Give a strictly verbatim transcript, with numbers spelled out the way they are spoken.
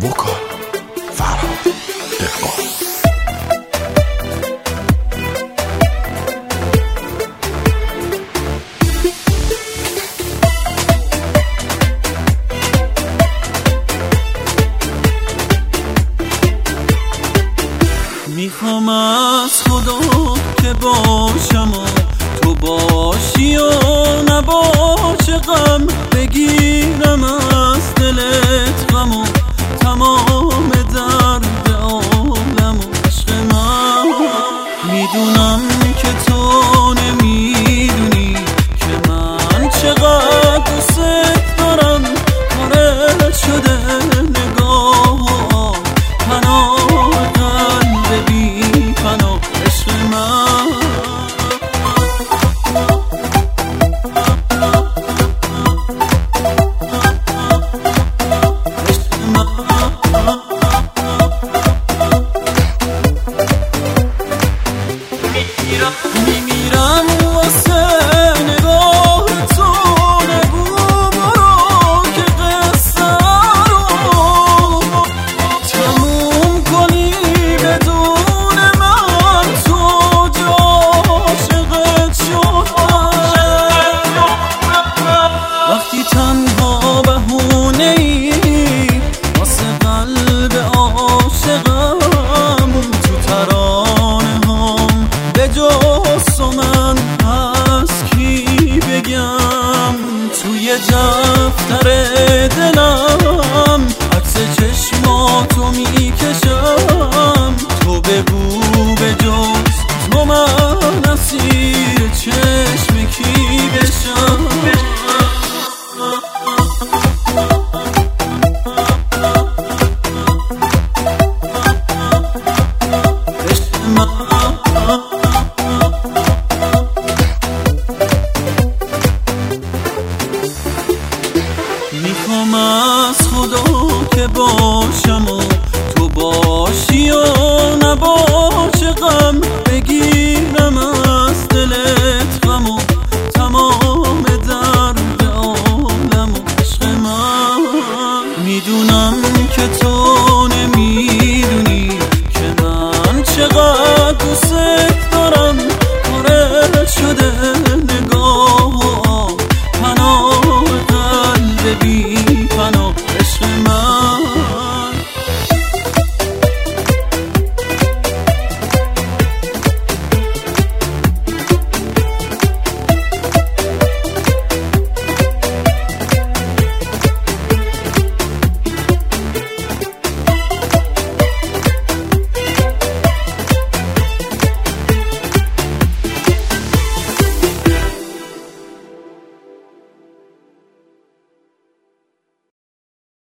وکال فرهاد دهقان. میخوام از خدا که باشم و تو باشی و نباشه غم، بگیرم از دلت غم و تمام درد عالم و عشق من. میدونم که تو نمیدونی که من چقدر دوست دارم، کارت شده نگاه و پناه قلب بی پناه عشق من. میمیرم واسه نگاه تو، نگو برو که قصه رو تموم کنی بدون من، تو جا عاشقت شدم. وقتی تنها بهونه ای واسه قلب عاشقم، تو ترانه هم به جز من از کی بگم؟ توی دفتر دلم عکس چشماتو می